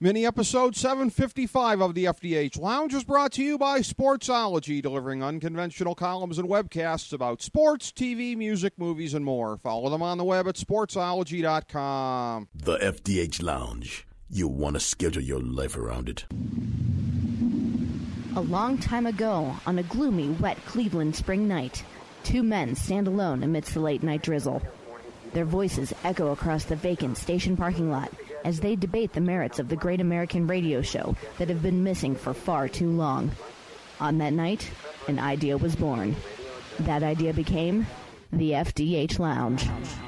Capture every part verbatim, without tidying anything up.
Mini episode seven fifty-five of the F D H Lounge is brought to you by Sportsology, delivering unconventional columns and webcasts about sports, T V, music, movies, and more. Follow them on the web at sportsology dot com. The F D H Lounge. You want to schedule your life around it. A long time ago, on a gloomy, wet Cleveland spring night, two men stand alone amidst the late-night drizzle. Their voices echo across the vacant station parking lot as they debate the merits of the great American radio show that have been missing for far too long. On that night, an idea was born. That idea became the F D H Lounge.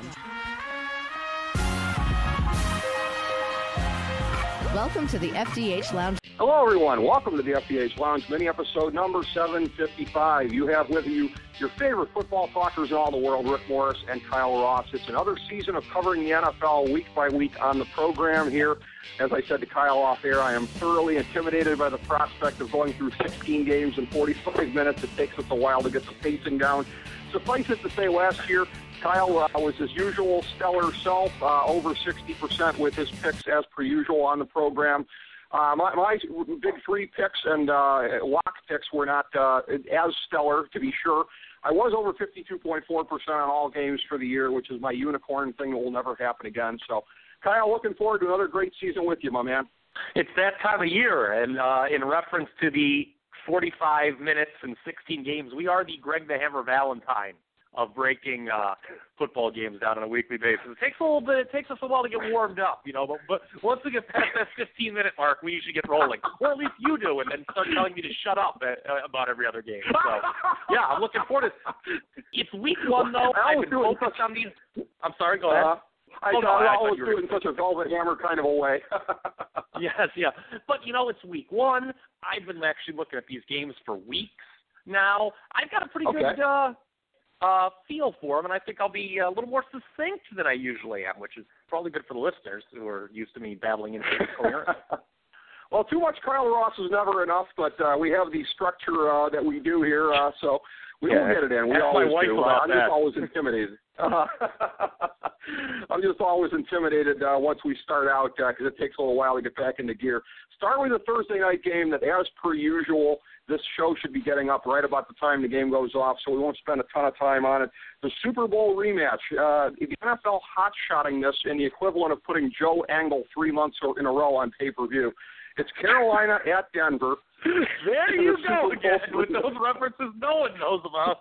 Welcome to the F D H Lounge. Hello, everyone. Welcome to the F D H Lounge, mini episode number seven fifty-five. You have with you your favorite football talkers in all the world, Rick Morris and Kyle Ross. It's another season of covering the N F L week by week on the program here. As I said to Kyle off air, I am thoroughly intimidated by the prospect of going through sixteen games in forty-five minutes. It takes us a while to get the pacing down. Suffice it to say, last year, Kyle uh, was his usual stellar self, uh, over sixty percent with his picks as per usual on the program. Uh, my, my big three picks and uh, lock picks were not uh, as stellar, to be sure. I was over fifty-two point four percent on all games for the year, which is my unicorn thing that will never happen again. So, Kyle, looking forward to another great season with you, my man. It's that time of year, and uh, in reference to the forty-five minutes and sixteen games, we are the Greg the Hammer Valentine of breaking uh, football games down on a weekly basis. It takes a little bit. It takes us a while to get warmed up, you know. But, but once we get past that fifteen-minute mark, we usually get rolling, or at least you do, and then start telling me to shut up at, uh, about every other game. So, yeah, I'm looking forward to. It's week one though. I've been focused on these. I'm sorry. Go ahead. Uh, I oh, thought no, I I always thought do it in such a velvet hammer kind of a way. Yes, yeah. But, you know, it's week one. I've been actually looking at these games for weeks now. I've got a pretty okay. good uh, uh, feel for them, and I think I'll be a little more succinct than I usually am, which is probably good for the listeners who are used to me babbling into coherence. Well, too much Kyle Ross is never enough, but uh, we have the structure uh, that we do here, uh, so we yeah, will get it in. We ask always my wife do. About I'm that. just always intimidated. Uh, I'm just always intimidated uh, once we start out because uh, it takes a little while to get back into gear. Start with a Thursday night game that, as per usual, this show should be getting up right about the time the game goes off, so we won't spend a ton of time on it. The Super Bowl rematch. Uh, the N F L hot-shotting this in the equivalent of putting Joe Angle three months in a row on pay-per-view. It's Carolina at Denver. There you go again with those references no one knows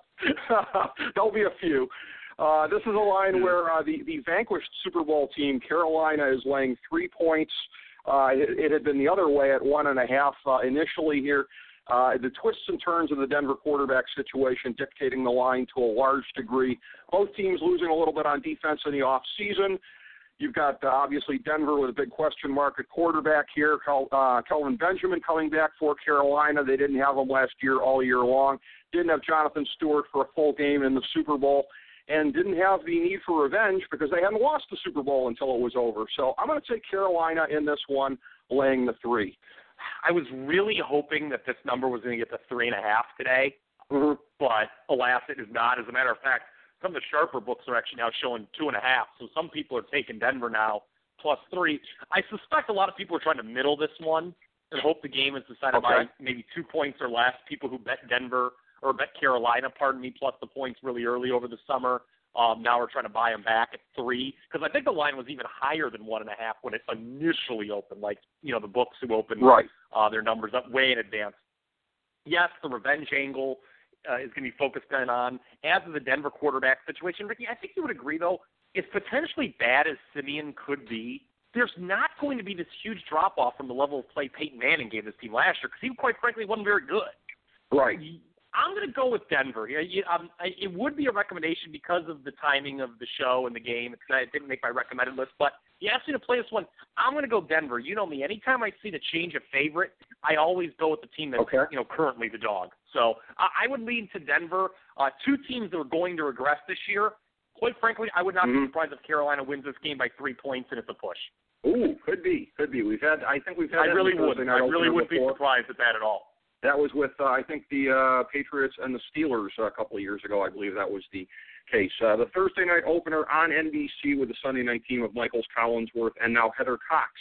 about. There'll be a few. Uh, this is a line where uh, the, the vanquished Super Bowl team, Carolina, is laying three points. Uh, it, it had been the other way at one and a half uh, initially here. Uh, the twists and turns of the Denver quarterback situation dictating the line to a large degree. Both teams losing a little bit on defense in the offseason. You've got, uh, obviously, Denver with a big question mark at quarterback here. Kel, uh, Kelvin Benjamin coming back for Carolina. They didn't have him last year all year long. Didn't have Jonathan Stewart for a full game in the Super Bowl. And didn't have the need for revenge because they hadn't lost the Super Bowl until it was over. So I'm going to take Carolina in this one, laying the three. I was really hoping that this number was going to get to three and a half today, mm-hmm. but alas, it is not. As a matter of fact, some of the sharper books are actually now showing two and a half. So some people are taking Denver now plus three. I suspect a lot of people are trying to middle this one and hope the game is decided okay. by maybe two points or less. People who bet Denver or bet Carolina, pardon me, plus the points really early over the summer. Um, now we're trying to buy them back at three because I think the line was even higher than one and a half when it initially opened. Like you know, the books who opened right. uh, their numbers up way in advance. Yes, the revenge angle uh, is going to be focused in on, as is the Denver quarterback situation. Ricky, I think you would agree though, as potentially bad as Simeon could be, there's not going to be this huge drop off from the level of play Peyton Manning gave this team last year because he quite frankly wasn't very good. Right. I'm going to go with Denver. Um, it would be a recommendation because of the timing of the show and the game. It's, it didn't make my recommended list, but you asked me to play this one. I'm going to go Denver. You know me. Anytime I see the change of favorite, I always go with the team that's okay. you know currently the dog. So I, I would lean to Denver. Uh, two teams that are going to regress this year. Quite frankly, I would not mm-hmm. be surprised if Carolina wins this game by three points and it's a push. Ooh, could be, could be. We've had. I think we've had. I really would. I really would wouldn't be surprised at that at all. That was with, uh, I think, the uh, Patriots and the Steelers a couple of years ago. I believe that was the case. Uh, the Thursday night opener on N B C with the Sunday night team of Michaels Collinsworth and now Heather Cox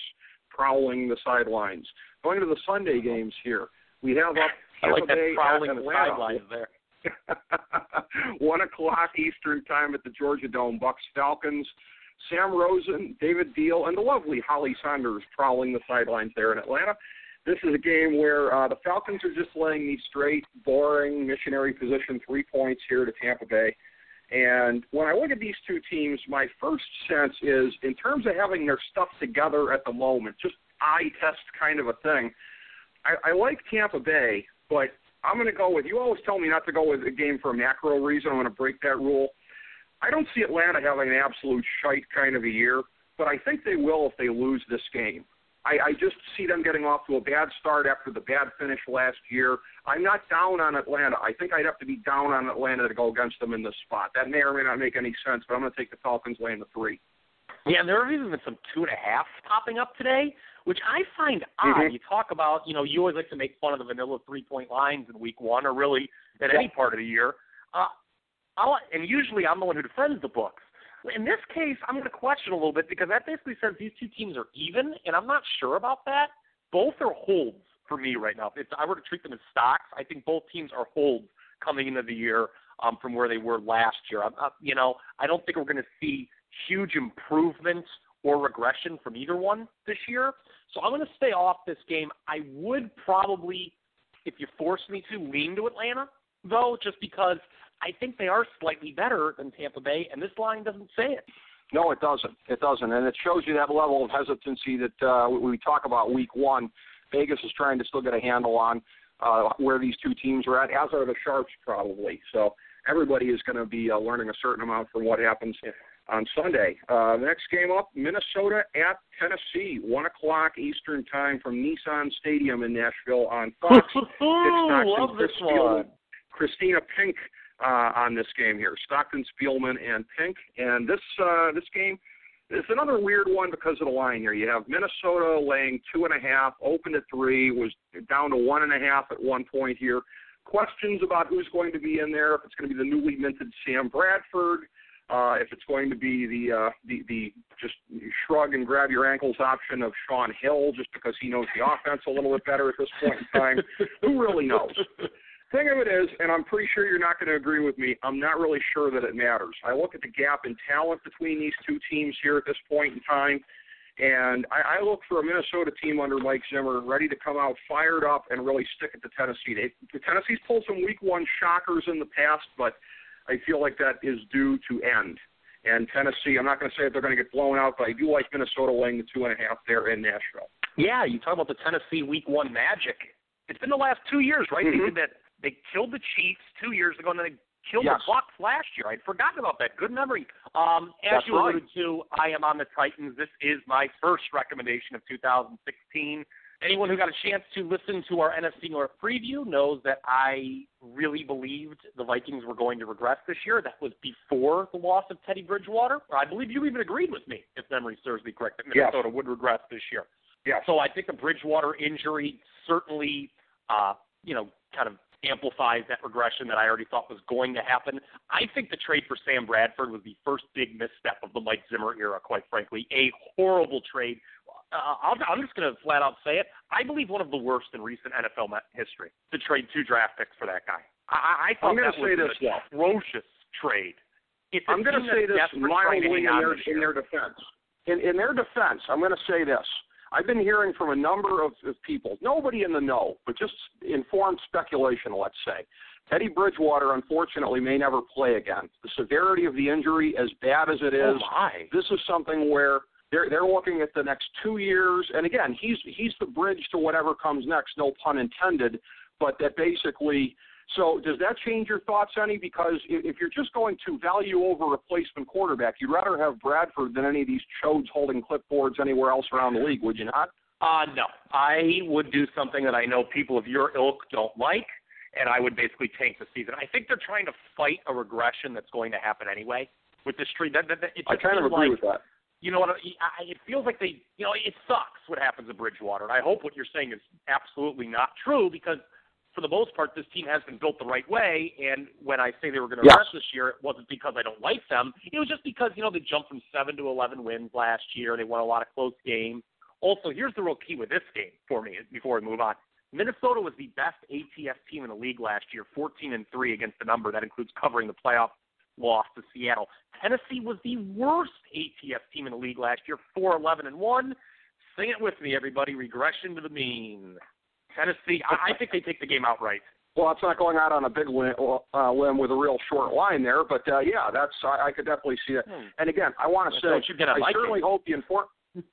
prowling the sidelines. Going to the Sunday games here, we have up I like that Bay prowling at the Atlanta. sidelines there. One o'clock Eastern time at the Georgia Dome. Bucks Falcons. Sam Rosen, David Beal, and the lovely Holly Saunders prowling the sidelines there in Atlanta. This is a game where uh, the Falcons are just laying these straight, boring, missionary position three points here to Tampa Bay. And when I look at these two teams, my first sense is, in terms of having their stuff together at the moment, just eye test kind of a thing, I, I like Tampa Bay, but I'm going to go with, you always tell me not to go with a game for a macro reason. I'm going to break that rule. I don't see Atlanta having an absolute shite kind of a year, but I think they will if they lose this game. I, I just see them getting off to a bad start after the bad finish last year. I'm not down on Atlanta. I think I'd have to be down on Atlanta to go against them in this spot. That may or may not make any sense, but I'm going to take the Falcons laying the three. Yeah, and there have even been some two and a half popping up today, which I find odd. Mm-hmm. You talk about, you know, you always like to make fun of the vanilla three-point lines in week one or really at yeah. any part of the year. Uh, I'll, and usually I'm the one who defends the books. In this case, I'm going to question a little bit because that basically says these two teams are even, and I'm not sure about that. Both are holds for me right now. If I were to treat them as stocks, I think both teams are holds coming into the year um, from where they were last year. I'm, uh, you know, I don't think we're going to see huge improvement or regression from either one this year. So I'm going to stay off this game. I would probably, if you force me to, lean to Atlanta, though, just because I think they are slightly better than Tampa Bay, and this line doesn't say it. No, it doesn't. It doesn't. And it shows you that level of hesitancy that uh, we talk about week one. Vegas is trying to still get a handle on uh, where these two teams are at, as are the Sharps probably. So everybody is going to be uh, learning a certain amount from what happens on Sunday. Uh, next game up, Minnesota at Tennessee, one o'clock Eastern time from Nissan Stadium in Nashville on Fox. Love this one. Christina Pink Uh, on this game here, Stockton, Spielman, and Pink. And this uh, this game is another weird one because of the line here. You have Minnesota laying two and a half, opened at three, was down to one and a half at one point here. Questions about who's going to be in there, if it's going to be the newly minted Sam Bradford, uh, if it's going to be the, uh, the the just shrug and grab your ankles option of Sean Hill just because he knows the offense a little bit better at this point in time. Who really knows? Thing of it is, and I'm pretty sure you're not going to agree with me, I'm not really sure that it matters. I look at the gap in talent between these two teams here at this point in time, and I, I look for a Minnesota team under Mike Zimmer ready to come out fired up and really stick it to Tennessee. They, Tennessee's pulled some week one shockers in the past, but I feel like that is due to end. And Tennessee, I'm not going to say that they're going to get blown out, but I do like Minnesota laying the two and a half there in Nashville. Yeah, you talk about the Tennessee week one magic. It's been the last two years, right? Mm-hmm. They did that. They killed the Chiefs two years ago, and then they killed yes. the Bucs last year. I'd forgotten about that. Good memory. Um, as That's you right. alluded to, I am on the Titans. This is my first recommendation of two thousand sixteen. Anyone who got a chance to listen to our N F C North preview knows that I really believed the Vikings were going to regress this year. That was before the loss of Teddy Bridgewater. I believe you even agreed with me, if memory serves me correct, that Minnesota yes. would regress this year. Yes. So I think the Bridgewater injury certainly, uh, you know, kind of amplifies that regression that I already thought was going to happen. I think the trade for Sam Bradford was the first big misstep of the Mike Zimmer era, quite frankly. A horrible trade. Uh, I'll, I'm just going to flat out say it. I believe one of the worst in recent N F L history to trade two draft picks for that guy. I, I thought that was an this, atrocious trade. It's I'm going to say this mildly in their, in their defense. In, in their defense, I'm going to say this. I've been hearing from a number of, of people, nobody in the know, but just informed speculation, let's say. Teddy Bridgewater, unfortunately, may never play again. The severity of the injury, as bad as it is, oh my. This is something where they're they're looking at the next two years. And, again, he's he's the bridge to whatever comes next, no pun intended, but that basically – so does that change your thoughts any? Because if you're just going to value over replacement quarterback, you'd rather have Bradford than any of these chodes holding clipboards anywhere else around the league, would you not? Uh, no. I would do something that I know people of your ilk don't like, and I would basically tank the season. I think they're trying to fight a regression that's going to happen anyway with this trade. That, that, that, it I kind of agree like, with that. You know what? I, it feels like they, you know, it sucks what happens at Bridgewater. And I hope what you're saying is absolutely not true because – for the most part, this team has been built the right way, and when I say they were going to yes. rest this year, it wasn't because I don't like them. It was just because, you know, they jumped from seven to eleven wins last year. They won a lot of close games. Also, here's the real key with this game for me before we move on. Minnesota was the best A T S team in the league last year, fourteen and three against the number. That includes covering the playoff loss to Seattle. Tennessee was the worst A T S team in the league last year, four eleven and one. Sing it with me, everybody. Regression to the mean. Tennessee, I, I think they take the game outright. Well, it's not going out on a big limb, uh, limb with a real short line there, but uh, yeah, that's I, I could definitely see it. Hmm. And again, I want to say, Don't you get a I certainly it. hope the inform.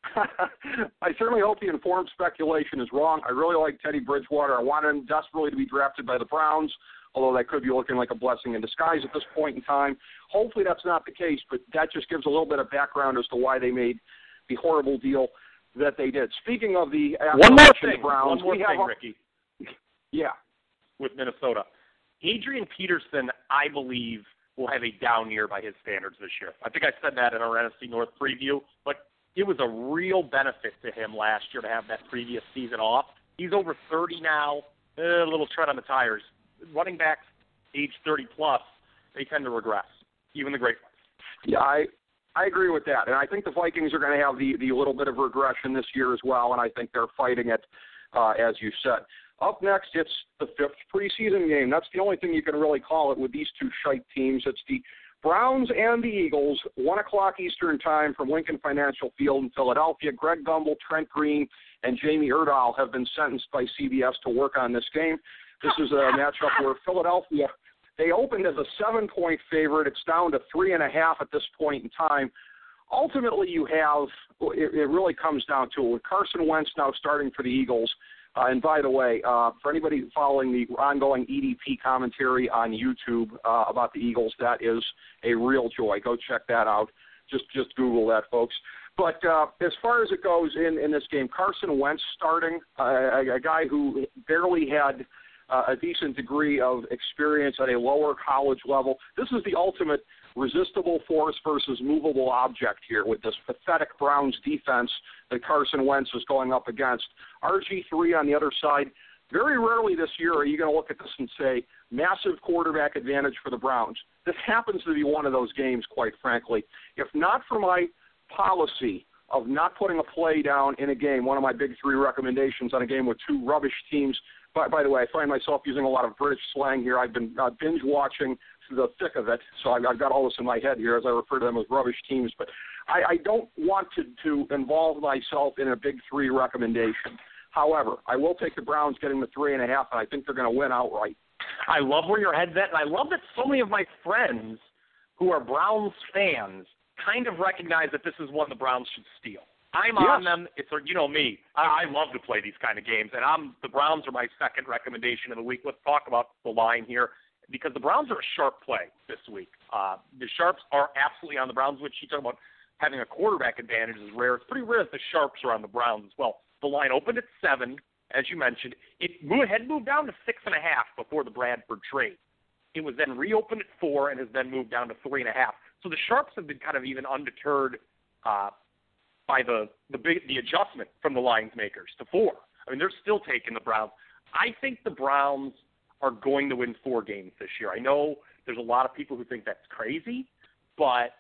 I certainly hope the informed speculation is wrong. I really like Teddy Bridgewater. I want him desperately to be drafted by the Browns, although that could be looking like a blessing in disguise at this point in time. Hopefully that's not the case, but that just gives a little bit of background as to why they made the horrible deal that they did. Speaking of the one more thing, Browns, one more we thing, have, Ricky. Yeah. With Minnesota. Adrian Peterson, I believe, will have a down year by his standards this year. I think I said that in our N F C North preview, but it was a real benefit to him last year to have that previous season off. He's over thirty now, a little tread on the tires. Running backs age thirty plus, they tend to regress, even the great ones. Yeah, I I agree with that, and I think the Vikings are going to have the, the little bit of regression this year as well, and I think they're fighting it, uh, as you said. Up next, it's the fifth preseason game. That's the only thing you can really call it with these two shite teams. It's the Browns and the Eagles, one o'clock Eastern time from Lincoln Financial Field in Philadelphia. Greg Gumbel, Trent Green, and Jamie Erdahl have been sentenced by C B S to work on this game. This is a matchup where Philadelphia, they opened as a seven-point favorite. It's down to three and a half at this point in time. Ultimately, you have, it, it really comes down to it. With Carson Wentz now starting for the Eagles, Uh, and by the way, uh, for anybody following the ongoing E D P commentary on YouTube uh, about the Eagles, that is a real joy. Go check that out. Just just Google that, folks. But uh, as far as it goes in, in this game, Carson Wentz starting, uh, a, a guy who barely had uh, a decent degree of experience at a lower college level. This is the ultimate resistible force versus movable object here with this pathetic Browns defense that Carson Wentz is going up against. R G three on the other side. Very rarely this year are you going to look at this and say, massive quarterback advantage for the Browns. This happens to be one of those games, quite frankly. If not for my policy of not putting a play down in a game, one of my big three recommendations on a game with two rubbish teams. By, by the way, I find myself using a lot of British slang here. I've been uh, binge watching the thick of it, so I've, I've got all this in my head here as I refer to them as rubbish teams. But I, I don't want to, to involve myself in a big three recommendation. However, I will take the Browns getting the three and a half, and I think they're going to win outright. I love where your head's at, and I love that so many of my friends who are Browns fans kind of recognize that this is one the Browns should steal. I'm yes. on them. It's you know me. I, I love to play these kind of games, and I'm the Browns are my second recommendation of the week. Let's talk about the line here because the Browns are a sharp play this week. Uh, the Sharps are absolutely on the Browns, which you talk about having a quarterback advantage is rare. It's pretty rare that the Sharps are on the Browns as well. The line opened at seven, as you mentioned. It moved, had moved down to six and a half before the Bradford trade. It was then reopened at four and has then moved down to three and a half. So the Sharps have been kind of even undeterred uh, by the the big the adjustment from the lines makers to four. I mean, they're still taking the Browns. I think the Browns are going to win four games this year. I know there's a lot of people who think that's crazy, but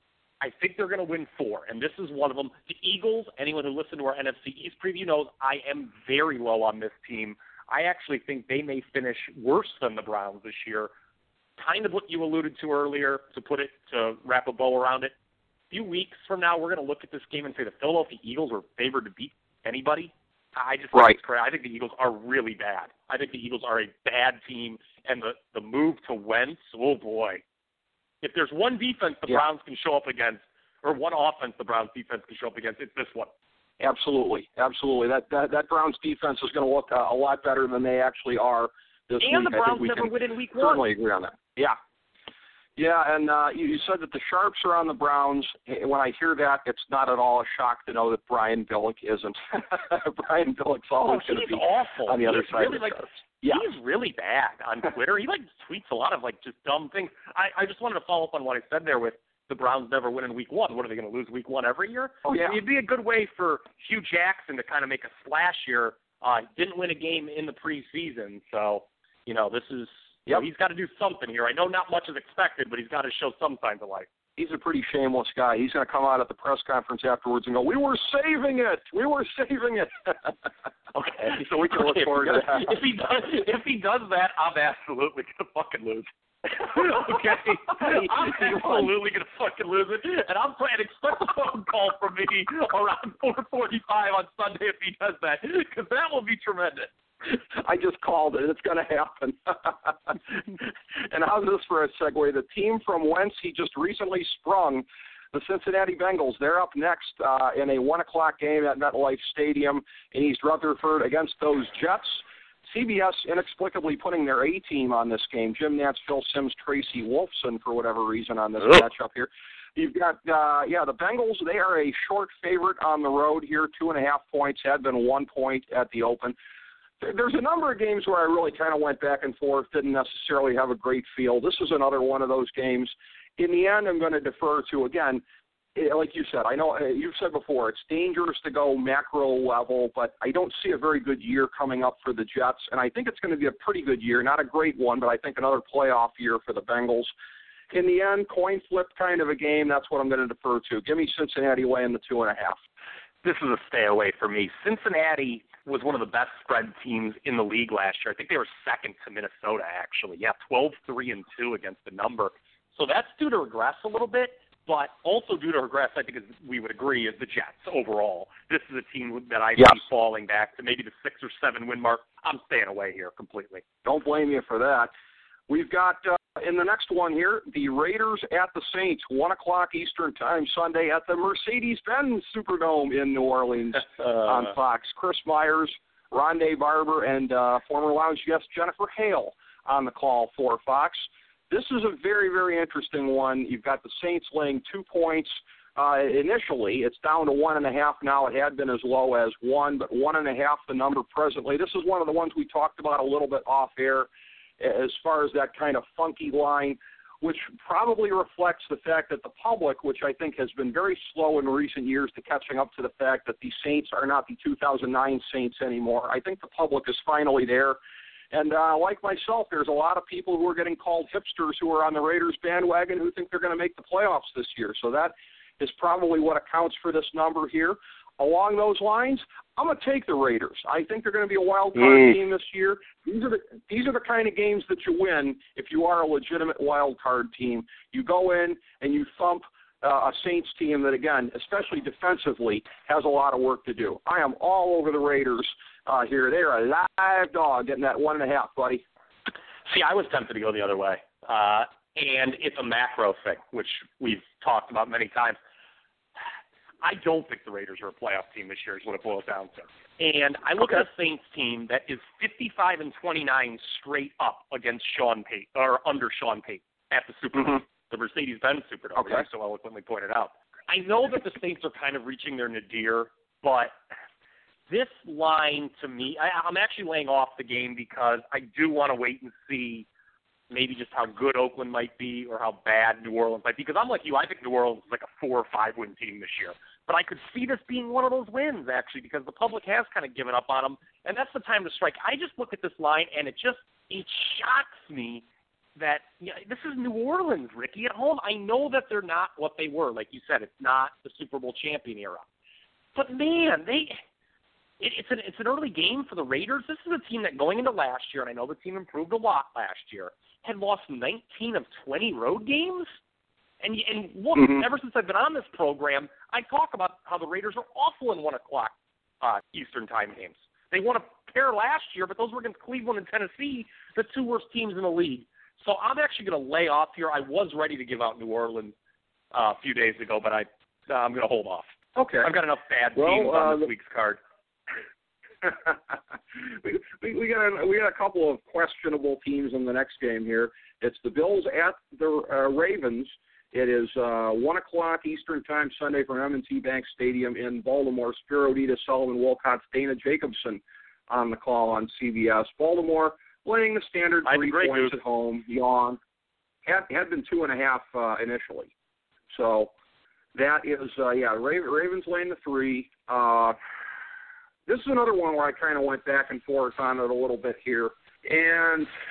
I think they're going to win four, and this is one of them. The Eagles, anyone who listened to our N F C East preview knows I am very low on this team. I actually think they may finish worse than the Browns this year. Kind of what you alluded to earlier, to put it, to wrap a bow around it. A few weeks from now, we're going to look at this game and say the Philadelphia Eagles are favored to beat anybody. I just think right. it's crazy. I think the Eagles are really bad. I think the Eagles are a bad team, and the, the move to Wentz, oh boy. If there's one defense the yeah. Browns can show up against, or one offense the Browns defense can show up against, it's this one. Absolutely, absolutely. That that, that Browns defense is going to look uh, a lot better than they actually are this and week. And the Browns I think we never can win in week certainly one. agree on that. Yeah. Yeah, and uh, you, you said that the Sharps are on the Browns. When I hear that, it's not at all a shock to know that Brian Billick isn't. Brian Billick's always oh, going to be awful. on the other he's side really of the like, Sharps. Yeah. He's really bad on Twitter. He like tweets a lot of like just dumb things. I, I just wanted to follow up on what I said there with the Browns never win in week one. What, are they going to lose week one every year? Oh, yeah. It'd be a good way for Hugh Jackson to kind of make a splash here. Uh, didn't win a game in the preseason, so, you know, this is, yep. you know, he's got to do something here. I know not much is expected, but he's got to show some signs of life. he's a pretty shameless guy. He's going to come out at the press conference afterwards and go, "We were saving it. We were saving it." Okay, so we can look okay, forward to that. If he does, if he does that, I'm absolutely going to fucking lose. Okay, I'm absolutely going to fucking lose it, and I'm and expect a phone call from me around four forty-five on Sunday if he does that, because that will be tremendous. I just called it. It's going to happen. And how's this for a segue? The team from whence he just recently sprung, the Cincinnati Bengals, they're up next uh, in a one o'clock game at MetLife Stadium in East Rutherford against those Jets. C B S inexplicably putting their A-team on this game. Jim Nantz, Phil Simms, Tracy Wolfson, for whatever reason, on this Ugh. matchup here. You've got, uh, yeah, the Bengals, they are a short favorite on the road here, two and a half points, had been one point at the open. There's a number of games where I really kind of went back and forth, didn't necessarily have a great feel. This is another one of those games. In the end, I'm going to defer to, again, like you said, I know you've said before, it's dangerous to go macro level, but I don't see a very good year coming up for the Jets, and I think it's going to be a pretty good year. Not a great one, but I think another playoff year for the Bengals. In the end, coin flip kind of a game, that's what I'm going to defer to. Give me Cincinnati laying the two and a half. This is a stay away for me. Cincinnati was one of the best spread teams in the league last year. I think they were second to Minnesota, actually. Yeah, twelve three and two against the number. So that's due to regress a little bit, but also due to regress, I think, as we would agree, is the Jets overall. This is a team that I yes. see falling back to maybe the six or seven win mark. I'm staying away here completely. Don't blame you for that. We've got, uh, in the next one here, the Raiders at the Saints, one o'clock Eastern Time Sunday at the Mercedes-Benz Superdome in New Orleans uh, on Fox. Chris Myers, Rondé Barber, and uh, former Lounge guest Jennifer Hale on the call for Fox. This is a very, very interesting one. You've got the Saints laying two points. Uh, initially, it's down to one and a half now. It had been as low as one, but one and a half the number presently. This is one of the ones we talked about a little bit off air as far as that kind of funky line, which probably reflects the fact that the public, which I think has been very slow in recent years to catching up to the fact that the Saints are not the two thousand nine Saints anymore. I think the public is finally there. And uh, like myself, there's a lot of people who are getting called hipsters who are on the Raiders bandwagon who think they're going to make the playoffs this year. So that is probably what accounts for this number here. Along those lines, I'm going to take the Raiders. I think they're going to be a wild card mm. team this year. These are the these are the kind of games that you win if you are a legitimate wild card team. You go in and you thump uh, a Saints team that, again, especially defensively, has a lot of work to do. I am all over the Raiders uh, here. They're a live dog getting that one and a half, buddy. See, I was tempted to go the other way, uh, and it's a macro thing, which we've talked about many times. I don't think the Raiders are a playoff team this year is what it boils down to. And I look okay. at a Saints team that is fifty-five and twenty-nine straight up against Sean Payton, or under Sean Payton at the Superdome, mm-hmm. the Mercedes-Benz Superdome, okay. as you so eloquently pointed out. I know that the Saints are kind of reaching their nadir, but this line to me, I, I'm actually laying off the game because I do want to wait and see maybe just how good Oakland might be or how bad New Orleans might be. Because I'm like you, I think New Orleans is like a four or five win team this year. But I could see this being one of those wins, actually, because the public has kind of given up on them, and that's the time to strike. I just look at this line, and it just it shocks me that you know, this is New Orleans, Ricky, at home. I know that they're not what they were. Like you said, it's not the Super Bowl champion era. But, man, they it, it's, an, it's an early game for the Raiders. This is a team that going into last year, and I know the team improved a lot last year, had lost nineteen of twenty road games. And, and look, mm-hmm. ever since I've been on this program, I talk about how the Raiders are awful in one o'clock uh, Eastern time games. They won a pair last year, but those were against Cleveland and Tennessee, the two worst teams in the league. So I'm actually going to lay off here. I was ready to give out New Orleans uh, a few days ago, but I, uh, I'm going to hold off. Okay. I've got enough bad well, teams on uh, this week's card. we, we, we, got a, we got a couple of questionable teams in the next game here. It's the Bills at the uh, Ravens. It is uh, one o'clock Eastern Time Sunday from M and T Bank Stadium in Baltimore. Spiro Dita, Sullivan Wilcox, Dana Jacobson on the call on C B S. Baltimore laying the standard three points news. at home. Yawn. Had, had been two and a half uh, initially. So that is, uh, yeah, Ravens laying the three. Uh, this is another one where I kind of went back and forth on it a little bit here. And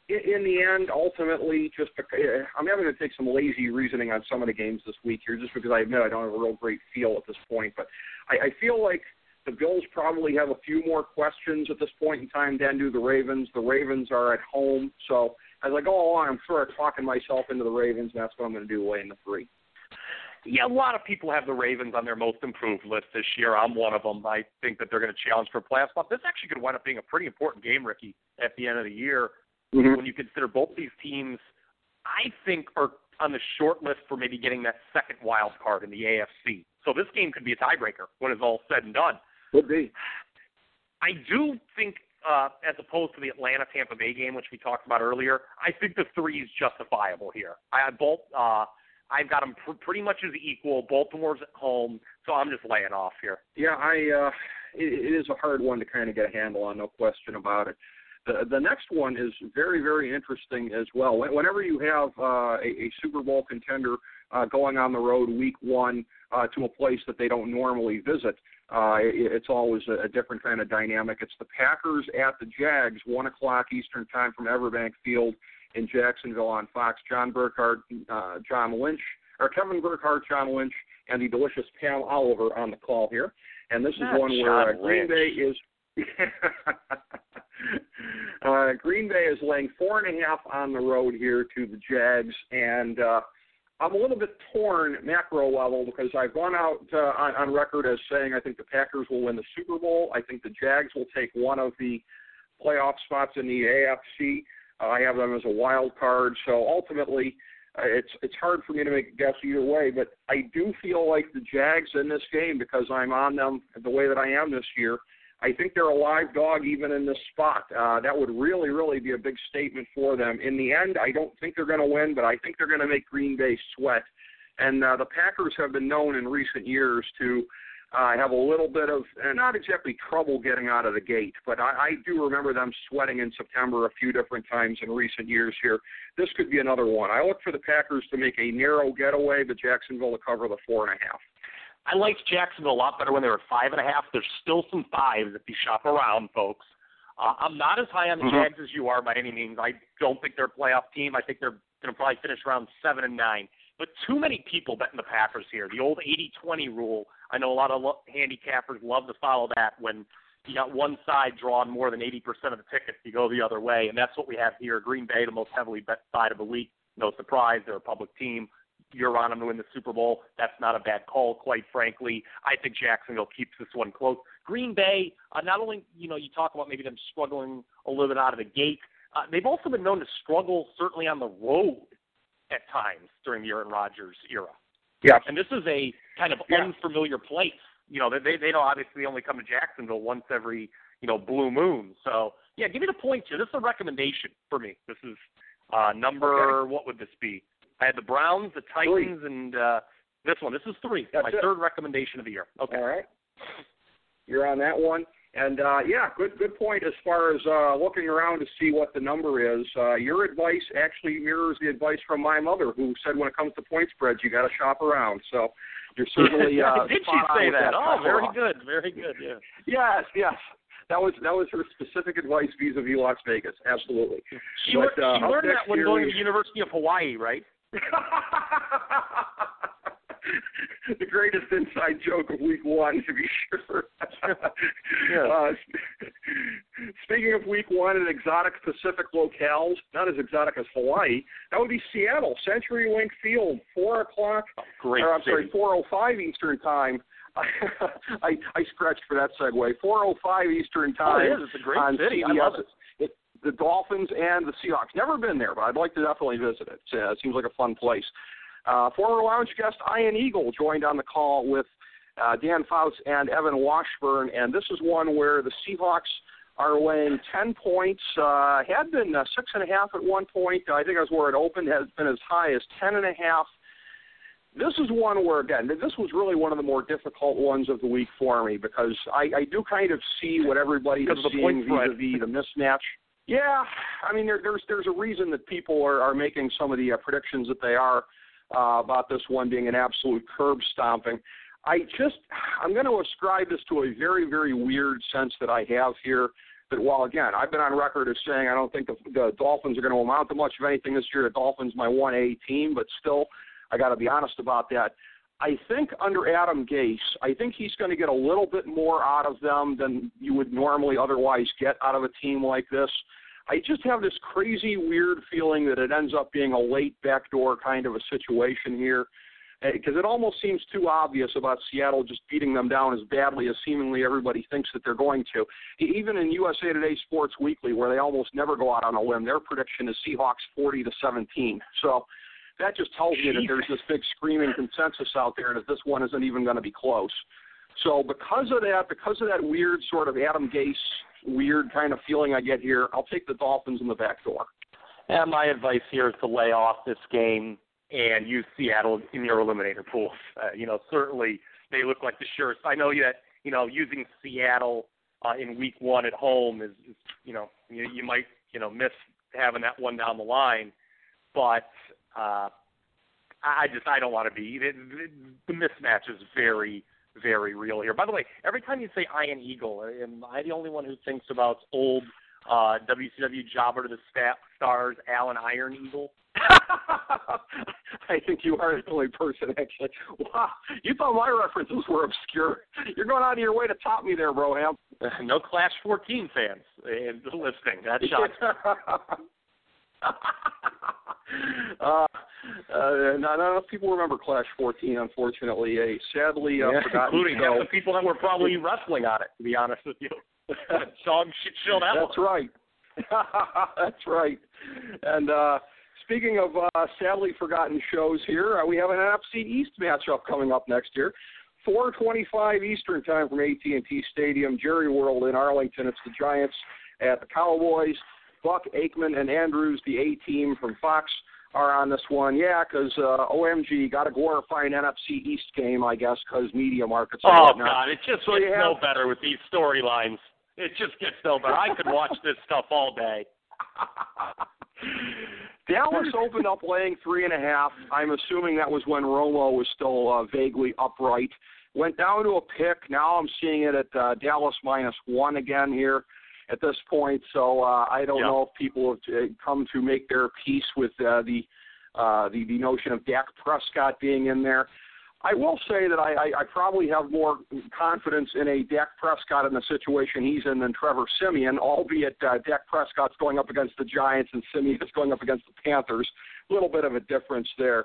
in, in the end, ultimately, just because, I'm having to take some lazy reasoning on some of the games this week here, just because I admit I don't have a real great feel at this point. But I, I feel like the Bills probably have a few more questions at this point in time than do the Ravens. The Ravens are at home, so as I go along, I'm sort of talking myself into the Ravens, and that's what I'm going to do, laying the three. Yeah, a lot of people have the Ravens on their most improved list this year. I'm one of them. I think that they're going to challenge for playoff spot. This actually could wind up being a pretty important game, Ricky, at the end of the year. Mm-hmm. When you consider both these teams, I think, are on the short list for maybe getting that second wild card in the A F C. So this game could be a tiebreaker when it's all said and done. Could be. I do think, uh, as opposed to the Atlanta-Tampa Bay game, which we talked about earlier, I think the three is justifiable here. I both, uh, I've got them pr- pretty much as equal. Baltimore's at home, so I'm just laying off here. Yeah, I. Uh, it, it is a hard one to kind of get a handle on, no question about it. The, the next one is very, very interesting as well. Whenever you have uh, a, a Super Bowl contender uh, going on the road week one uh, to a place that they don't normally visit, uh, it, it's always a, a different kind of dynamic. It's the Packers at the Jags, one o'clock Eastern time from Everbank Field in Jacksonville on Fox. John Burkhardt, uh, John Lynch, or Kevin Burkhardt, John Lynch, and the delicious Pam Oliver on the call here. And this Not is one John where uh, Green Lynch. Bay is uh, Green Bay is laying four and a half on the road here to the Jags, and uh, I'm a little bit torn macro level because I've gone out uh, on, on record as saying I think the Packers will win the Super Bowl. I think the Jags will take one of the playoff spots in the A F C. Uh, I have them as a wild card, so ultimately uh, it's it's hard for me to make a guess either way, but I do feel like the Jags in this game, because I'm on them the way that I am this year, I think they're a live dog even in this spot. Uh, that would really, really be a big statement for them. In the end, I don't think they're going to win, but I think they're going to make Green Bay sweat. And uh, the Packers have been known in recent years to uh, have a little bit of, uh, not exactly trouble getting out of the gate, but I, I do remember them sweating in September a few different times in recent years here. This could be another one. I look for the Packers to make a narrow getaway, but Jacksonville to cover the four and a half. I liked Jacksonville a lot better when they were five and a half. There's still some fives if you shop around, folks. Uh, I'm not as high on the mm-hmm. Jags as you are by any means. I don't think they're a playoff team. I think they're going to probably finish around seven and nine. But too many people betting the Packers here. The old eighty twenty rule. I know a lot of lo- handicappers love to follow that when you got one side drawing more than eighty percent of the tickets. You go the other way, and that's what we have here. Green Bay, the most heavily bet side of the week. No surprise, they're a public team. You're on them to win the Super Bowl. That's not a bad call, quite frankly. I think Jacksonville keeps this one close. Green Bay, uh, not only, you know, you talk about maybe them struggling a little bit out of the gate, uh, they've also been known to struggle certainly on the road at times during the Aaron Rodgers era. Yeah. And this is a kind of yeah. unfamiliar place. You know, they they don't obviously only come to Jacksonville once every, you know, blue moon. So, yeah, give me the points here. This is a recommendation for me. This is uh, number, okay. what would this be? I had the Browns, the Titans, three. and uh, this one. This is three. That's my it. third recommendation of the year. Okay. All right. You're on that one. And, uh, yeah, good good point as far as uh, looking around to see what the number is. Uh, your advice actually mirrors the advice from my mother, who said when it comes to point spreads, you got to shop around. So you're certainly uh, Did she say that? that? Oh, very good. Very good, yeah. Yes, yes. That was that was her specific advice vis-a-vis Las Vegas. Absolutely. She, but, uh, she learned that when going to the University of Hawaii, right? The greatest inside joke of week one, to be sure. yeah. uh, speaking of week one and exotic Pacific locales, not as exotic as Hawaii, that would be Seattle, CenturyLink Field, four o'clock. Oh, great or, I'm city. sorry, four oh five Eastern time. I, I scratched for that segue. four oh five Eastern time. Oh, it is. It's a great on city. C B S. I love it. it. The Dolphins and the Seahawks. Never been there, but I'd like to definitely visit it. Uh, it seems like a fun place. Uh, former lounge guest Ian Eagle joined on the call with uh, Dan Fouts and Evan Washburn, and this is one where the Seahawks are laying ten points. Uh, had been uh, six and a half at one point. I think that's where it opened. Has been as high as ten and a half. This is one where, again, this was really one of the more difficult ones of the week for me because I, I do kind of see what everybody is seeing vis-a-vis the mismatch. Yeah, I mean, there, there's there's a reason that people are, are making some of the uh, predictions that they are uh, about this one being an absolute curb stomping. I just, I'm going to ascribe this to a very, very weird sense that I have here. That while, again, I've been on record as saying I don't think the, the Dolphins are going to amount to much of anything this year. The Dolphins, my one A team, but still, I got to be honest about that. I think under Adam Gase, I think he's going to get a little bit more out of them than you would normally otherwise get out of a team like this. I just have this crazy, weird feeling that it ends up being a late backdoor kind of a situation here, because it almost seems too obvious about Seattle just beating them down as badly as seemingly everybody thinks that they're going to. Even in U S A Today Sports Weekly, where they almost never go out on a limb, their prediction is Seahawks forty to seventeen. So that just tells me that there's this big screaming consensus out there that this one isn't even going to be close. So because of that, because of that weird sort of Adam Gase weird kind of feeling I get here, I'll take the Dolphins in the back door. And my advice here is to lay off this game and use Seattle in your eliminator pools. Uh, you know, certainly they look like the surest. I know that, you know, using Seattle uh, in week one at home is, is you know, you, you might, you know, miss having that one down the line. But uh, I just, I don't want to be. The, the mismatch is very, very real here. By the way, every time you say Iron Eagle, am I the only one who thinks about old uh, W C W jobber to the stars, Alan Iron Eagle? I think you are the only person, actually. Wow, you thought my references were obscure. You're going out of your way to top me there, Broham. No Clash fourteen fans in listening. That shocks. uh, uh, not enough people remember Clash fourteen, unfortunately. A sadly uh, yeah, forgotten including show. half the people that were probably wrestling on it, to be honest with you. Dog shit show that That's one. right. That's right. And uh, speaking of uh, sadly forgotten shows here, uh, we have an N F C East matchup coming up next year. four twenty-five Eastern time from A T and T Stadium, Jerry World in Arlington. It's the Giants at the Cowboys. Buck, Aikman, and Andrews, the A-team from Fox, are on this one. Yeah, because uh, O M G, got to glorify an N F C East game, I guess, because media markets and Oh, whatnot. God, it just So gets you have- no better with these storylines. It just gets no better. I could watch this stuff all day. Dallas opened up laying three and a half. I'm assuming that was when Romo was still uh, vaguely upright. Went down to a pick. Now I'm seeing it at uh, Dallas minus one again here at this point. So uh, I don't Yep. know if people have uh, come to make their peace with uh, the, uh, the the notion of Dak Prescott being in there. I will say that I, I, I probably have more confidence in a Dak Prescott in the situation he's in than Trevor Siemian, albeit uh, Dak Prescott's going up against the Giants and Siemian is going up against the Panthers. A little bit of a difference there.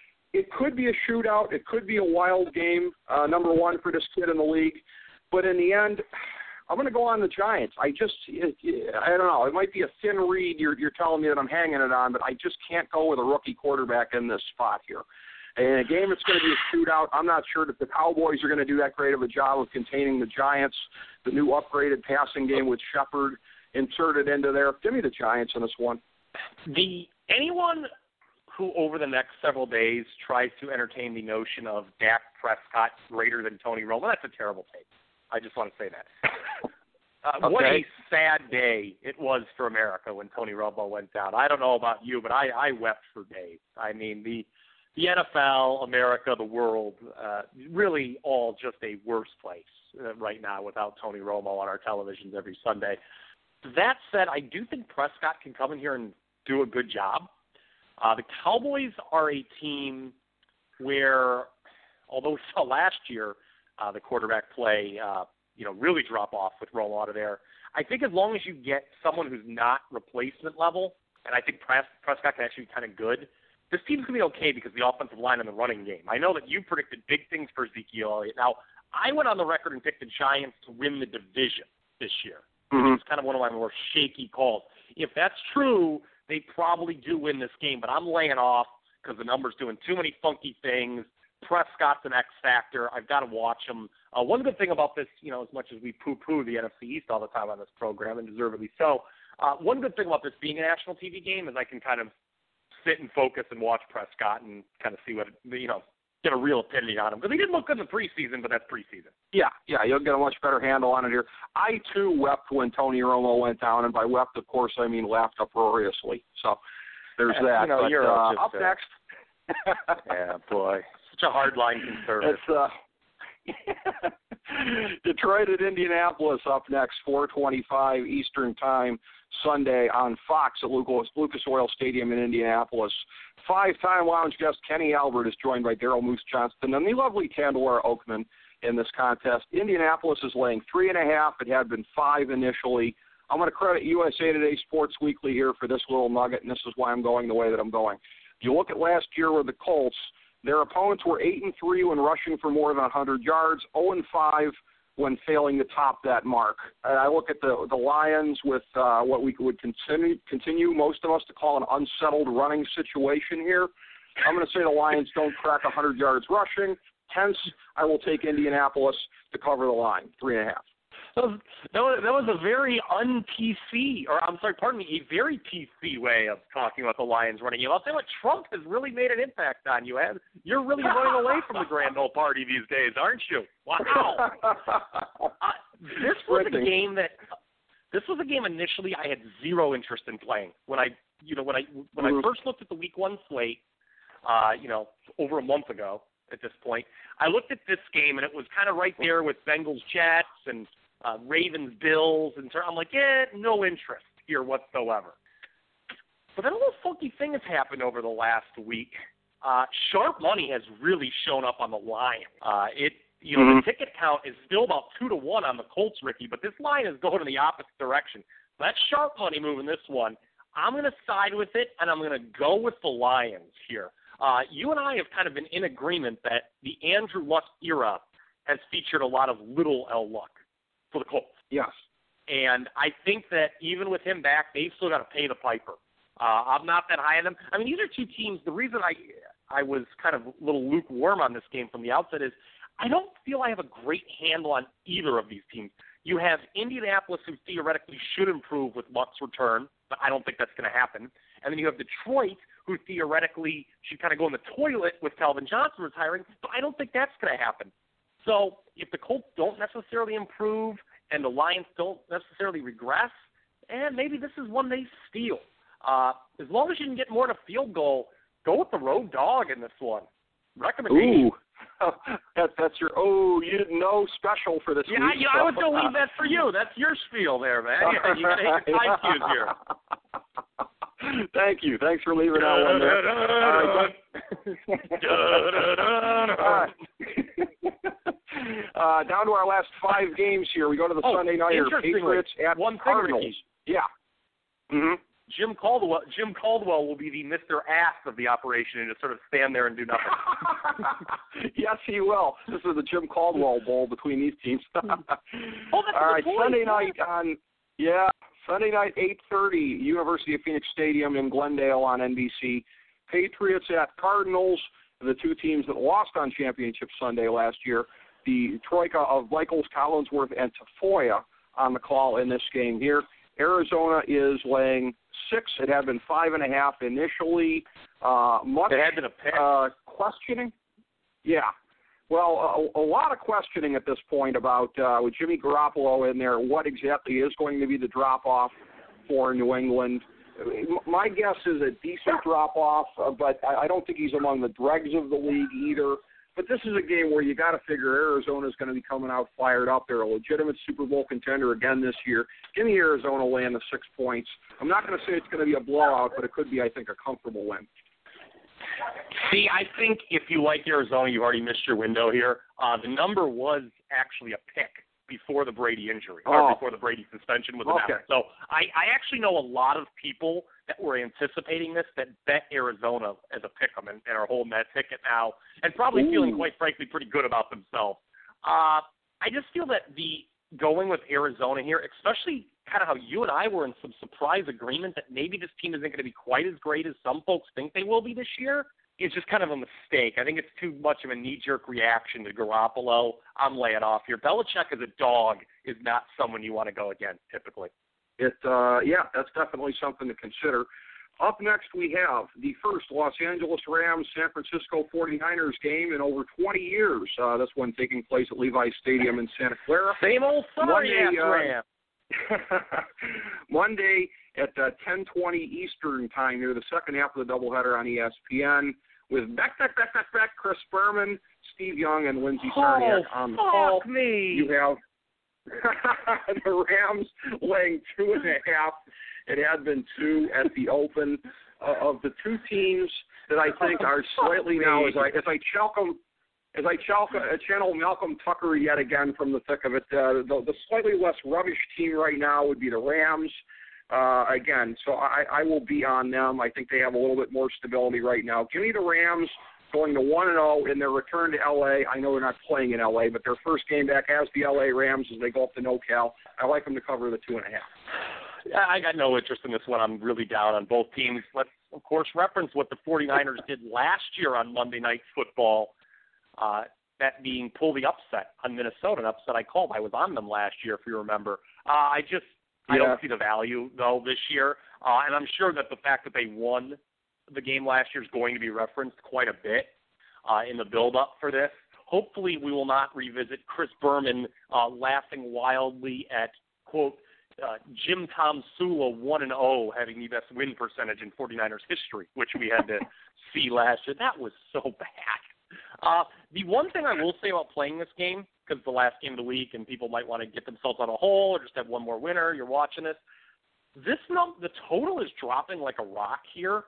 It could be a shootout. It could be a wild game, uh, number one for this kid in the league. But in the end, I'm going to go on the Giants. I just, it, I don't know. It might be a thin read you're, you're telling me that I'm hanging it on, but I just can't go with a rookie quarterback in this spot here. In a game it's going to be a shootout. I'm not sure that the Cowboys are going to do that great of a job of containing the Giants. The new upgraded passing game with Shepard inserted into there. Give me the Giants in this one. The anyone who over the next several days tries to entertain the notion of Dak Prescott greater than Tony Romo, that's a terrible take. I just want to say that. Uh, okay. What a sad day it was for America when Tony Romo went down. I don't know about you, but I, I wept for days. I mean, the the N F L, America, the world, uh, really all just a worse place uh, right now without Tony Romo on our televisions every Sunday. That said, I do think Prescott can come in here and do a good job. Uh, the Cowboys are a team where, although we saw last year uh, the quarterback play, uh, you know, really drop off with Romo out of there, I think as long as you get someone who's not replacement level, and I think Pres- Prescott can actually be kind of good, this team's going to be okay because of the offensive line and the running game. I know that you predicted big things for Ezekiel Elliott. Now, I went on the record and picked the Giants to win the division this year. Mm-hmm. It's kind of one of my more shaky calls. If that's true, they probably do win this game, but I'm laying off because the number's doing too many funky things. Prescott's an X factor. I've got to watch him. Uh, one good thing about this, you know, as much as we poo-poo the N F C East all the time on this program, and deservedly so, uh, one good thing about this being a national T V game is I can kind of sit and focus and watch Prescott and kind of see what, you know, get a real opinion on him. Because he didn't look good in the preseason, but that's preseason. Yeah, yeah, you'll get a much better handle on it here. I, too, wept when Tony Romo went down, and by wept, of course, I mean laughed uproariously. So there's Yeah, that. you know, but, you're uh, just, up uh, next. Yeah, boy. Such a hardline conservative. It's, uh, Detroit at Indianapolis up next, four twenty-five Eastern Time, Sunday on Fox at Lucas, Lucas Oil Stadium in Indianapolis. Five-time Lounge guest Kenny Albert is joined by Daryl Moose Johnston and the lovely Tandora Oakman in this contest. Indianapolis is laying three and a half. It had been five initially. I'm going to credit U S A Today Sports Weekly here for this little nugget, and this is why I'm going the way that I'm going. If you look at last year with the Colts, their opponents were eight and three when rushing for more than one hundred yards, zero and five when failing to top that mark. And I look at the the Lions with uh, what we would continue, continue most of us to call an unsettled running situation here. I'm going to say the Lions don't crack one hundred yards rushing. Hence, I will take Indianapolis to cover the line, three and a half. That was, that was, that was a very un-P C, or I'm sorry, pardon me, a very P C way of talking about the Lions running game. I'll tell you what, Trump has really made an impact on you, Ed. You're really running away from the grand old party these days, aren't you? Wow. uh, this was a game that, this was a game initially I had zero interest in playing. When I, you know, when I when I first looked at the week one slate, uh, you know, over a month ago at this point, I looked at this game and it was kind of right there with Bengals Jets and Uh, Ravens, Bills, and I'm like, yeah, no interest here whatsoever. But then a little funky thing has happened over the last week. Uh, sharp money has really shown up on the line. Uh, it, you know, mm-hmm. the ticket count is still about two to one on the Colts, Ricky, but this line is going in the opposite direction. That's sharp money moving this one. I'm going to side with it, and I'm going to go with the Lions here. Uh, you and I have kind of been in agreement that the Andrew Luck era has featured a lot of little L Luck for the Colts. Yes. And I think that even with him back, they've still got to pay the piper. Uh, I'm not that high on them. I mean, these are two teams. The reason I I was kind of a little lukewarm on this game from the outset is I don't feel I have a great handle on either of these teams. You have Indianapolis, who theoretically should improve with Luck's return, but I don't think that's going to happen. And then you have Detroit, who theoretically should kind of go in the toilet with Calvin Johnson retiring, but I don't think that's going to happen. So if the Colts don't necessarily improve and the Lions don't necessarily regress, and maybe this is one they steal. Uh, as long as you can get more than a field goal, go with the road dog in this one. Recommendation. Ooh, that, that's your, oh, you didn't know special for this yeah, week. Yeah, I was going to leave that for you. That's your spiel there, man. Yeah, you got to hit your time cues here. Thank you. Thanks for leaving that one there. All right. Uh, down to our last five games here. We go to the oh, Sunday night Patriots at One Cardinals. Thing, yeah. Mm-hmm. Jim Caldwell. Jim Caldwell will be the Mister Ass of the operation and just sort of stand there and do nothing. Yes, he will. This is the Jim Caldwell Bowl between these teams. oh, that's all right, point. Sunday night on yeah Sunday night eight thirty, University of Phoenix Stadium in Glendale on N B C. Patriots at Cardinals, the two teams that lost on Championship Sunday last year. The troika of Michaels, Collinsworth, and Tafoya on the call in this game here. Arizona is laying six. It had been five and a half initially. Uh, much it had been a pick. Uh, questioning. Yeah. Well, a, a lot of questioning at this point about, uh, with Jimmy Garoppolo in there, what exactly is going to be the drop-off for New England. My guess is a decent drop-off, uh, but I don't think he's among the dregs of the league either. But this is a game where you got to figure Arizona's going to be coming out fired up. They're a legitimate Super Bowl contender again this year. Give me Arizona laying the six points. I'm not going to say it's going to be a blowout, but it could be, I think, a comfortable win. See, I think if you like Arizona, you already missed your window here. Uh, the number was actually a pick before the Brady injury, or oh. before the Brady suspension was announced. Okay. So I, I actually know a lot of people that were anticipating this that bet Arizona as a pick-em and, and are holding that ticket now and probably Ooh. feeling, quite frankly, pretty good about themselves. Uh, I just feel that the going with Arizona here, especially kind of how you and I were in some surprise agreement that maybe this team isn't going to be quite as great as some folks think they will be this year, is just kind of a mistake. I think it's too much of a knee-jerk reaction to Garoppolo. I'm laying off here. Belichick as a dog is not someone you want to go against typically. It, uh, yeah, that's definitely something to consider. Up next, we have the first Los Angeles Rams San Francisco forty-niners game in over twenty years. Uh, this one taking place at Levi's Stadium in Santa Clara. Same old sorry-ass uh, Ram. Monday at uh, ten twenty Eastern time, near the second half of the doubleheader on E S P N, with Beck, Beck, Beck, Beck, Beck, Chris Berman, Steve Young and Lindsey Oh, Sarniak on the call. fuck me. You have the Rams laying two and a half. It had been two at the open. Uh, of the two teams that I think are slightly now, as I as I chalk as I chalk, uh, channel Malcolm Tucker yet again from the thick of it, uh, the, the slightly less rubbish team right now would be the Rams. Uh, again, so I, I will be on them. I think they have a little bit more stability right now. Give me the Rams going to one and oh in their return to L A. I know they're not playing in L A, but their first game back as the L A Rams as they go up to NoCal. I like them to cover the two and a half. I got no interest in this one. I'm really down on both teams. Let's, of course, reference what the 49ers did last year on Monday Night Football, uh, that being pull the upset on Minnesota, an upset I called. I was on them last year, if you remember. Uh, I just I yeah. don't see the value, though, this year. Uh, and I'm sure that the fact that they won the game last year is going to be referenced quite a bit uh, in the build-up for this. Hopefully we will not revisit Chris Berman uh, laughing wildly at, quote, Uh, Jim Tom Sula one and oh having the best win percentage in 49ers history, which we had to see last year. That was so bad. Uh, the one thing I will say about playing this game, because it's the last game of the week and people might want to get themselves on a hole or just have one more winner, you're watching this. This num- the total is dropping like a rock here.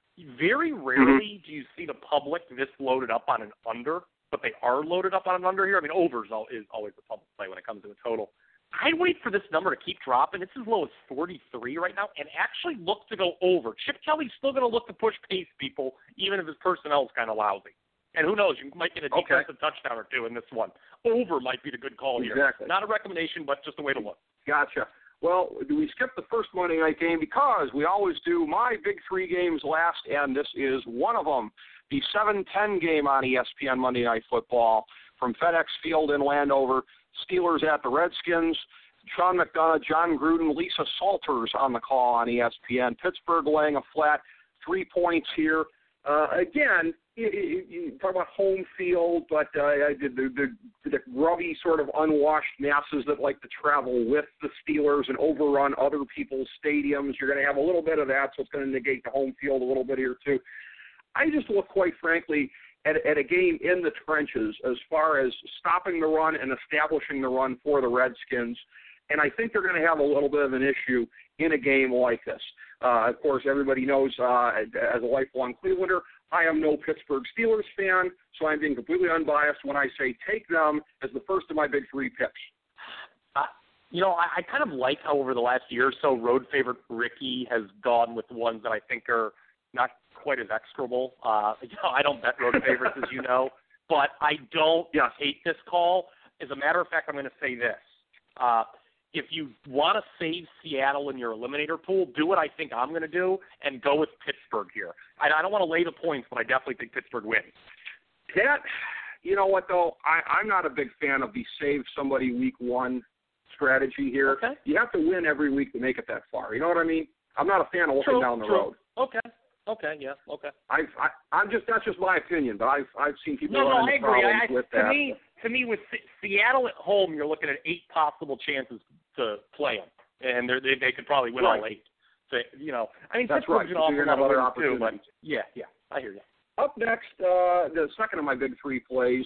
Very rarely do you see the public this loaded up on an under, but they are loaded up on an under here. I mean, overs is always the public play when it comes to a total. I'd wait for this number to keep dropping. It's as low as forty-three right now, and actually look to go over. Chip Kelly's still going to look to push pace people, even if his personnel is kind of lousy. And who knows, you might get a defensive okay. touchdown or two in this one. Over might be the good call here. Exactly. Not a recommendation, but just a way to look. Gotcha. Well, do we skip the first Monday night game? Because we always do my big three games last, and this is one of them. The seven ten game on E S P N Monday Night Football from FedEx Field in Landover. Steelers at the Redskins. Sean McDonough, John Gruden, Lisa Salters on the call on E S P N. Pittsburgh laying a flat three points here. Uh, again, you, you, you talk about home field, but uh, the, the, the grubby sort of unwashed masses that like to travel with the Steelers and overrun other people's stadiums. You're going to have a little bit of that, so it's going to negate the home field a little bit here too. I just look, quite frankly, At, at a game in the trenches as far as stopping the run and establishing the run for the Redskins. And I think they're going to have a little bit of an issue in a game like this. Uh, of course, everybody knows uh, as a lifelong Clevelander, I am no Pittsburgh Steelers fan, so I'm being completely unbiased when I say take them as the first of my big three picks. Uh, you know, I, I kind of like how over the last year or so, road favorite Ricky has gone with ones that I think are not quite as execrable. Uh, you know, I don't bet road favorites, as you know, but I don't yes. hate this call. As a matter of fact, I'm going to say this. Uh, if you want to save Seattle in your eliminator pool, do what I think I'm going to do and go with Pittsburgh here. I, I don't want to lay the points, but I definitely think Pittsburgh wins. That, you know what, though? I, I'm not a big fan of the save somebody week one strategy here. Okay. You have to win every week to make it that far. You know what I mean? I'm not a fan of looking true, down the true. road. Okay. Okay, yeah, okay. I've, I, I'm just that's just my opinion, but I've I've seen people no, run no, I into agree. problems I, with to that. me, to me, with C- Seattle at home, you're looking at eight possible chances to play them, and they they could probably win right. all eight. So you know, I mean, that's Pittsburgh's right. an awful so lot of other wins too, but opportunities. yeah, yeah, I hear you. Up next, uh, the second of my big three plays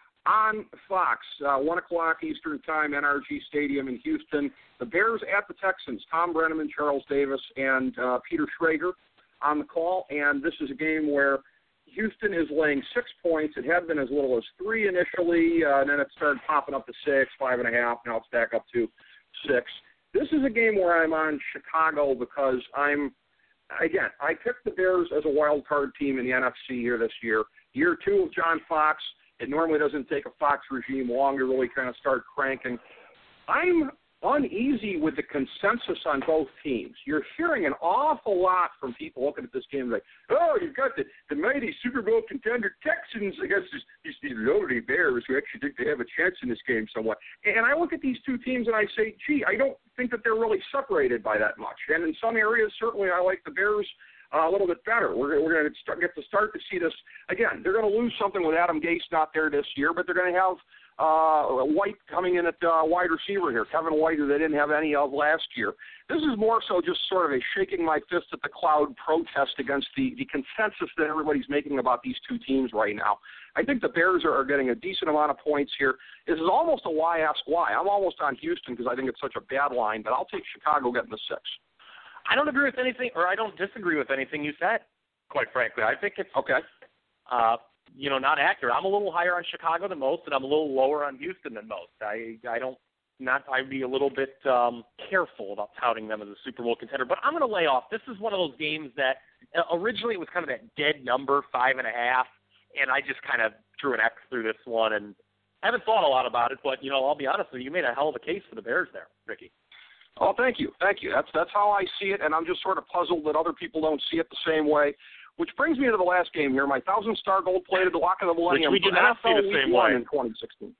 on Fox, uh, one o'clock Eastern Time, N R G Stadium in Houston. The Bears at the Texans. Tom Brenneman, Charles Davis, and uh, Peter Schrager on the call, and this is a game where Houston is laying six points. It had been as little as three initially, uh, and then it started popping up to six, five and a half. Now it's back up to six. This is a game where I'm on Chicago because I'm, again, I picked the Bears as a wild card team in the N F C here this year. Year two of John Fox. It normally doesn't take a Fox regime long to really kind of start cranking. I'm uneasy with the consensus on both teams. You're hearing an awful lot from people looking at this game like, oh, you've got the, the mighty Super Bowl contender Texans against these, these, these lowly Bears who actually think they have a chance in this game somewhat. And I look at these two teams and I say, gee, I don't think that they're really separated by that much. And in some areas, certainly I like the Bears uh, a little bit better. We're, we're going to start, get to start to see this. Again, they're going to lose something with Adam Gase not there this year, but they're going to have uh, White coming in at uh, wide receiver here, Kevin White, who they didn't have any of last year. This is more so just sort of a shaking my fist at the cloud protest against the, the consensus that everybody's making about these two teams right now. I think the Bears are, are getting a decent amount of points here. This is almost a why ask why. I'm almost on Houston because I think it's such a bad line, but I'll take Chicago getting the six. I don't agree with anything, or I don't disagree with anything you said, quite frankly. I think it's, okay. uh, you know, not accurate. I'm a little higher on Chicago than most, and I'm a little lower on Houston than most. I, I don't, not, I'd be a little bit um, careful about touting them as a Super Bowl contender. But I'm going to lay off. This is one of those games that uh, originally it was kind of that dead number, five and a half, and I just kind of drew an X through this one, and I haven't thought a lot about it. But, you know, I'll be honest with you, you made a hell of a case for the Bears there, Ricky. Oh, thank you. Thank you. That's that's how I see it, and I'm just sort of puzzled that other people don't see it the same way, which brings me to the last game here, my thousand-star gold-plated lock of the millennium. Which we did not see the same way. In twenty sixteen.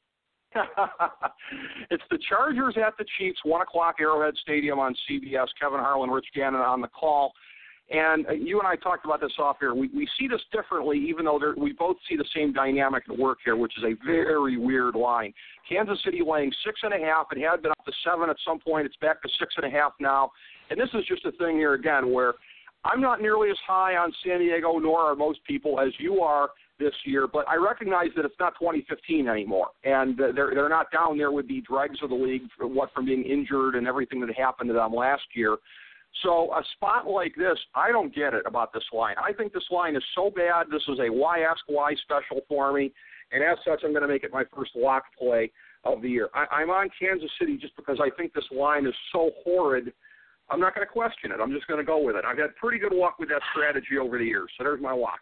It's the Chargers at the Chiefs, one o'clock Arrowhead Stadium on C B S. Kevin Harlan, Rich Gannon on the call. And uh, you and I talked about this off here. We, we see this differently, even though we both see the same dynamic at work here, which is a very weird line. Kansas City laying six and a half. It had been up to seven at some point. It's back to six and a half now. And this is just a thing here again where I'm not nearly as high on San Diego, nor are most people, as you are this year. But I recognize that it's not twenty fifteen anymore, and uh, they're they're not down there with the dregs of the league, what from being injured and everything that happened to them last year. So a spot like this, I don't get it about this line. I think this line is so bad. This is a why ask why special for me, and as such, I'm going to make it my first lock play of the year. I, I'm on Kansas City just because I think this line is so horrid. I'm not going to question it. I'm just going to go with it. I've had pretty good luck with that strategy over the years, so there's my lock.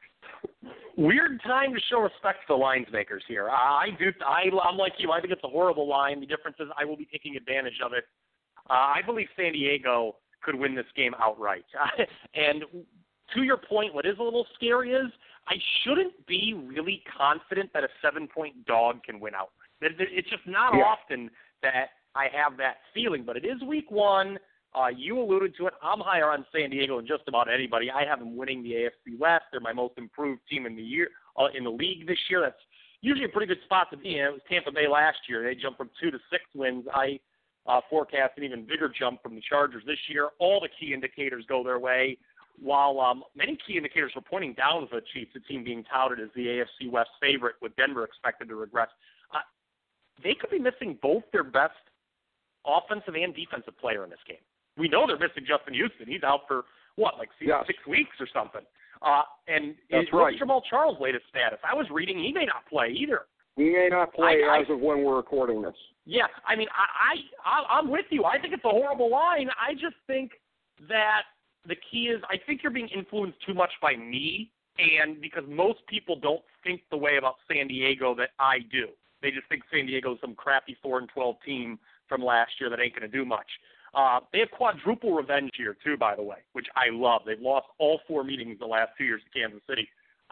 Weird time to show respect to the lines makers here. I do. I, I'm like you. I think it's a horrible line. The difference is I will be taking advantage of it. Uh, I believe San Diego could win this game outright. And to your point, what is a little scary is I shouldn't be really confident that a seven-point dog can win outright. It's just not yeah. often that I have that feeling, but it is week one. Uh, you alluded to it. I'm higher on San Diego than just about anybody. I have them winning the A F C West. They're my most improved team in the year uh, in the league this year. That's usually a pretty good spot to be in. It was Tampa Bay last year. They jumped from two to six wins. I uh, forecast an even bigger jump from the Chargers this year. All the key indicators go their way, while um, many key indicators are pointing down for the Chiefs, the team being touted as the A F C West favorite with Denver expected to regress. Uh, they could be missing both their best offensive and defensive player in this game. We know they're missing Justin Houston. He's out for, what, like six, yes. six weeks or something. Uh, and That's is, right. what's Jamal Charles' latest status? I was reading he may not play either. He may not play I, as I, of when we're recording this. Yeah, I mean, I, I, I, I'm with you. I think it's a horrible line. I just think that the key is I think you're being influenced too much by me, and because most people don't think the way about San Diego that I do. They just think San Diego's some crappy four and twelve team from last year that ain't going to do much. Uh, they have quadruple revenge here, too, by the way, which I love. They've lost all four meetings the last two years to Kansas City.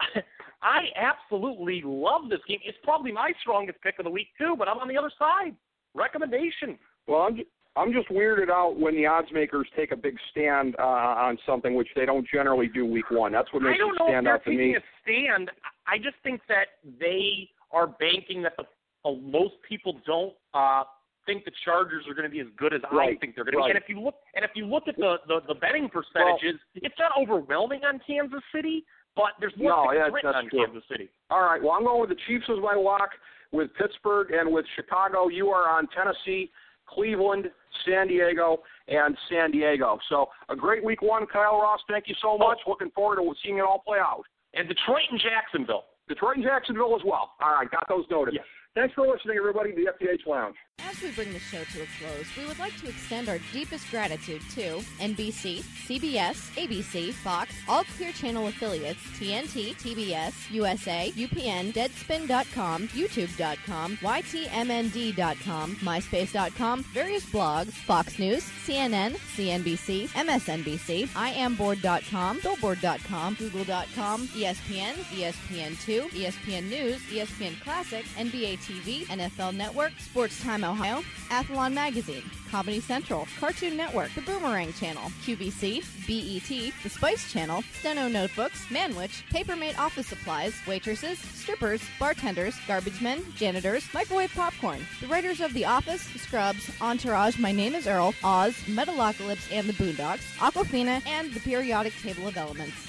I absolutely love this game. It's probably my strongest pick of the week, too, but I'm on the other side. Recommendation. Well, I'm just, I'm just weirded out when the odds makers take a big stand uh, on something, which they don't generally do week one. That's what makes it stand out to me. I don't know if they're taking a stand. I just think that they are banking that the, uh, most people don't uh, – think the Chargers are going to be as good as right. I think they're going to right. be. And if you look, and if you look at the, the, the betting percentages, well, it's not overwhelming on Kansas City, but there's more no, things yeah, written on true. Kansas City. All right. Well, I'm going with the Chiefs as my lock, with Pittsburgh and with Chicago. You are on Tennessee, Cleveland, San Diego, and San Diego. So a great week one, Kyle Ross. Thank you so much. Oh. Looking forward to seeing it all play out. And Detroit and Jacksonville. Detroit and Jacksonville as well. All right. Got those noted. Yes. Thanks for listening, everybody, to the F T H Lounge. As we bring the show to a close, we would like to extend our deepest gratitude to N B C, C B S, A B C, Fox, all Clear Channel affiliates, T N T, T B S, U S A, U P N, Deadspin dot com, YouTube dot com, Y T M N D dot com, MySpace dot com, various blogs, Fox News, C N N, C N B C, M S N B C, I am board dot com, Billboard dot com, Google dot com, E S P N, E S P N two, E S P N News, E S P N Classic, N B A T V, N F L Network, Sports Time Ohio, Athlon Magazine, Comedy Central, Cartoon Network, The Boomerang Channel, Q V C, B E T, The Spice Channel, Steno Notebooks, Manwich, Papermate Office Supplies, waitresses, strippers, bartenders, garbage men, janitors, microwave popcorn, the writers of The Office, Scrubs, Entourage, My Name is Earl, Oz, Metalocalypse and the Boondocks, Aquafina, and The Periodic Table of Elements.